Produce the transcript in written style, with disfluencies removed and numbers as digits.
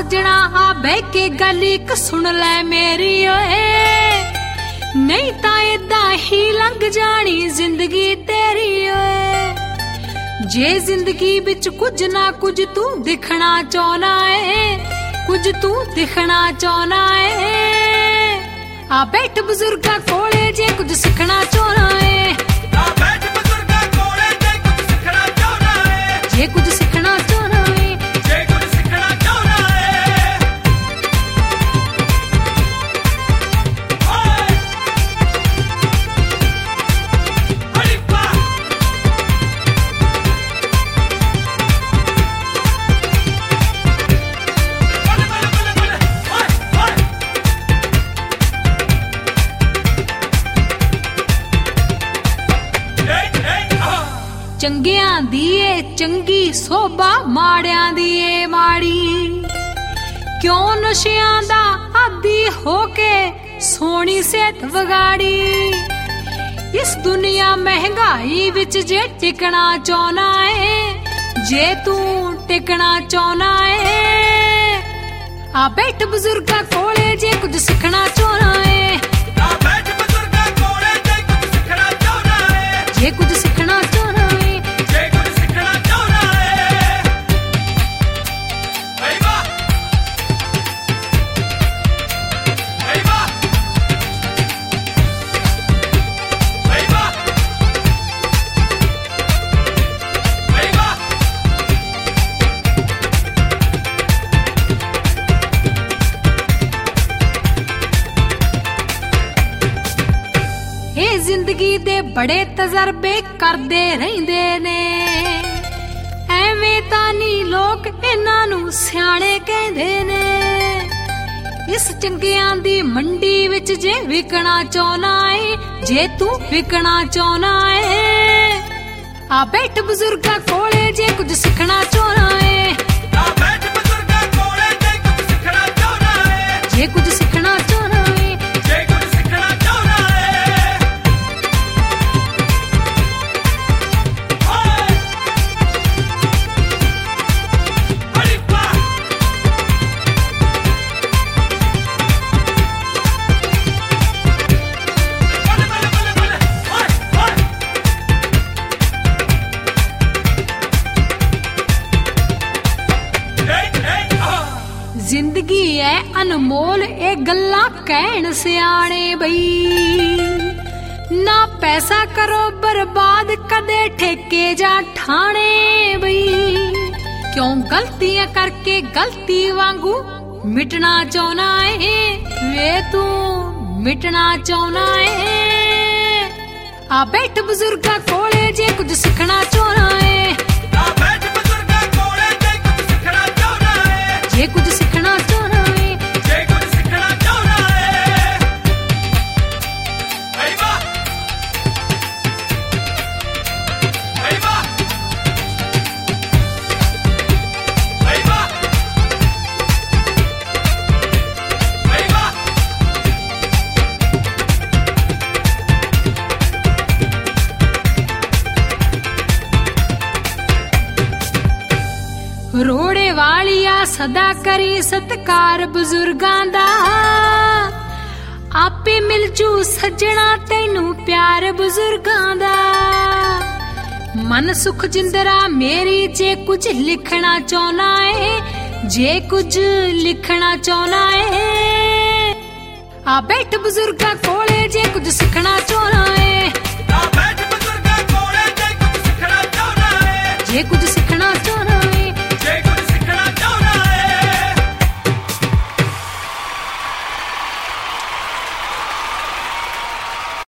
सजना आ बह के गल एक सुन लै मेरी ओए, नहीं ता इदा ही लंघ जानी जिंदगी तेरी ओए। जे जिंदगी बिच कुछ ना कुछ तू दिखना चाहना है, कुछ तू दिखना चाहना है। आ बैठ बुजुर्गा कोले जे कुछ सिखना चाहना है, आ बैठ बुजुर्गा कोले जे कुछ सिखना चाहना है, जे कुछ सिखना चाहना है, जे कुछ सिखना चाहना है। ओए हरिप्पा बले बले बले बले ओए ओए ਚੰਗਿਆਂ ਦੀ ਏ ਚੰਗੀ ਸੋਭਾ ਮਾੜਿਆਂ ਦੀ ਏ ਮਾੜੀ। ਕਿਉਂ ਨਸ਼ਿਆਂ ਦਾ ਆਦੀ ਹੋ ਕੇ ਸੋਹਣੀ ਸਿਹਤ ਵਿਗਾੜੀ। ਇਸ ਦੁਨੀਆ ਮਹਿੰਗਾਈ ਵਿੱਚ ਜੇ ਟਿਕਣਾ ਚਾਹਨਾ ਏ, ਜੇ ਤੂੰ ਟਿਕਣਾ ਚਾਹਨਾ ਏ। ਆ ਬੈਠ ਬਜ਼ੁਰਗਾਂ ਕੋਲੇ ਜੇ ਕੁਝ ਸਿੱਖਣਾ ਚਾਹਨਾ ਏ, ਆ ਬੈਠ ਬਜ਼ੁਰਗਾ ਕੋਲੇ ਜੇ ਕੁਝ ਸਿਖਣਾ ਚਾਹਨਾ ਹੈ, ਜੇ ਕੁਝ ਸਿੱਖਣਾ ਚਾਹਨਾ ਏ। ਜੇ ਕੁਝ ਸਿਖਣਾ ਚਾਹਨਾ ਹੈ। ਹਈ ਵਾਹ ਹਈ ਵਾਹ ਹਈ ਵਾਹ ਹਈ ਵਾਹ ਇਹ ਜ਼ਿੰਦਗੀ ਦੇ ਬੜੇ ਤਜਰਬੇ ਕਰਦੇ ਰਹਿੰਦੇ ਨੇ, ਐਵੇਂ ਤਾਂ ਨਹੀਂ ਲੋਕ ਇਹਨਾਂ ਨੂੰ ਸਿਆਣੇ ਕਹਿੰਦੇ ਨੇ। ਇਸ ਚੰਗਿਆਂ ਦੀ ਮੰਡੀ ਵਿੱਚ ਜੇ ਵਿਕਣਾ ਚਾਹਨਾ ਏ, ਜੇ ਤੂੰ ਵਿਕਣਾ ਚਾਹਨਾ ਏ। ਆ ਬੈਠ ਬਜ਼ੁਰਗਾਂ ਕੋਲੇ ਜੇ ਕੁਝ ਸਿੱਖਣਾ ਚਾਹਨਾ ਏ, ਆ ਬੈਠ ਬਜ਼ੁਰਗਾ ਕੋਲੇ ਜੇ ਕੁਝ ਸਿਖਣਾ ਚਾਹਨਾ ਹੈ, ਜੇ ਕੁਝ ਸਿੱਖਣਾ ਚਾਹਨਾ ਏ। ਜੇ ਕੁਝ ਸਿਖਣਾ ਚਾਹਨਾ ਹੈ। ਓਏ ਹਰਿਪਾ ਬਲੇ ਬਲੇ ਬਲੇ ਬਲੇ ਓਏ ਓਏ ਜ਼ਿੰਦਗੀ ਐ ਅਨਮੋਲ ਇਹ ਗੱਲਾਂ ਕਹਿਣ ਸਿਆਣੇ ਬਈ। ਨਾ ਪੈਸਾ ਕਰੋ ਬਰਬਾਦ ਕਦੇ ਠੇਕੇ ਜਾਂ ਠਾਣੇ ਬਈ। ਕਿਉਂ ਗਲਤੀਆਂ ਕਰਕੇ ਗਲਤੀ ਵਾਂਗੂ ਮਿਟਣਾ ਚਾਹਨਾ ਏ, ਵੇ ਤੂੰ ਮਿਟਣਾ ਚਾਹਨਾ ਏ। ਆ ਬੈਠ ਬਜ਼ੁਰਗਾਂ ਕੋਲੇ ਜੇ ਕੁਝ ਸਿੱਖਣਾ ਚਾਹਨਾ ਏ, ਆ ਬੈਠ ਬਜ਼ੁਰਗਾ ਕੋਲੇ ਜੇ ਕੁਝ ਸਿਖਣਾ ਚਾਹਨਾ ਹੈ, ਜੇ ਕੁਝ ਸਿੱਖਣਾ ਚਾਹਨਾ ਏ। ਜੇ ਕੁਝ ਸਿਖਣਾ ਚਾਹਨਾ ਹੈ। ਹਈ ਵਾਹ ਹਈ ਵਾਹ ਹਈ ਵਾਹ ਹਈ ਵਾਹ ਰੋੜੇ ਵਾਲੀਆ ਸਦਾ ਕਰੀ ਸਤਕਾਰ ਬਜ਼ੁਰਗਾਂ ਦਾ। ਆਪੇ ਮਿਲ ਜੂ ਸੱਜਣਾ ਤੈਨੂੰ ਪਿਆਰ ਬਜ਼ੁਰਗਾਂ ਦਾ। ਮਨ ਸੁਖ ਜਿੰਦਰਾ ਮੇਰੀ ਜੇ ਕੁਝ ਲਿਖਣਾ ਚਾਹਨਾ ਏ, ਜੇ ਕੁਝ ਲਿਖਣਾ ਚਾਹਨਾ ਏ। ਆ ਬੈਠ ਬਜ਼ੁਰਗਾਂ ਕੋਲੇ ਜੇ ਕੁਝ ਸਿੱਖਣਾ ਚਾਹਨਾ ਏ, ਆ ਬੈਠ ਬਜ਼ੁਰਗਾ ਕੋਲੇ ਜੇ ਕੁਝ ਸਿਖਣਾ ਚਾਹਨਾ ਹੈ, ਜੇ ਕੁਝ